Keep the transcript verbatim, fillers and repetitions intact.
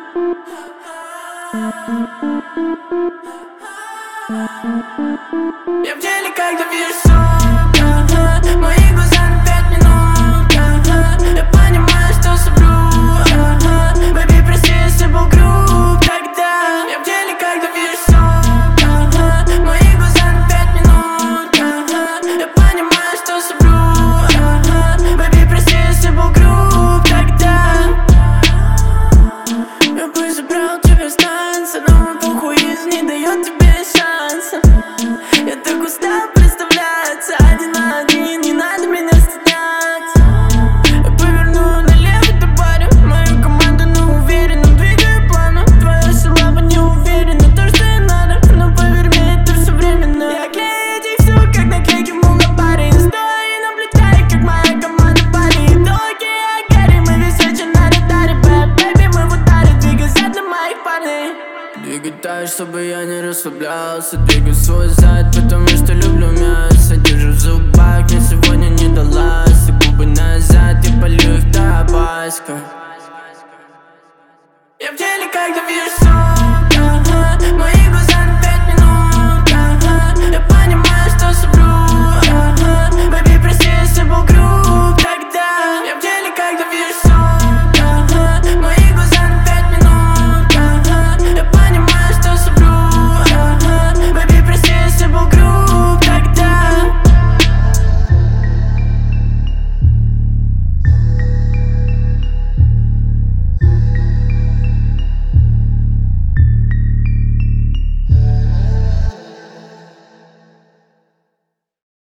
Я в деле, когда вижу сука, мои глаза на пять минут. Я понимаю, что соблю. Baby, прости, если был груб тогда. Я в деле, когда вижу сука, мои глаза на пять минут. Я понимаю, что соблю. Baby, прости, если был груб тогда. Я бы забрал тебя с танца, но мой похуй не дает тебе шанса. Я так устал представляться один на один, не надо меня стесняться. Я поверну налево, ты парю мою команду, но уверенно двигаю планом. Твоя слава не уверена, то, что и надо, но поверь мне, это все временно. Я клею этих сук, как наклейки, мол, на паре. Стой и наблюдай, как моя команда парит. Долгие агари, мы весь вечер на радаре. Bad baby, мы в ударе, двигайся для моих парней. Двигай так, чтобы я не расслаблялся. Двигай свой зад, потому что люблю мясо. Держу в зубах, мне сегодня не далась. И губы назад, я полью их табаско. Я в деле, когда вижу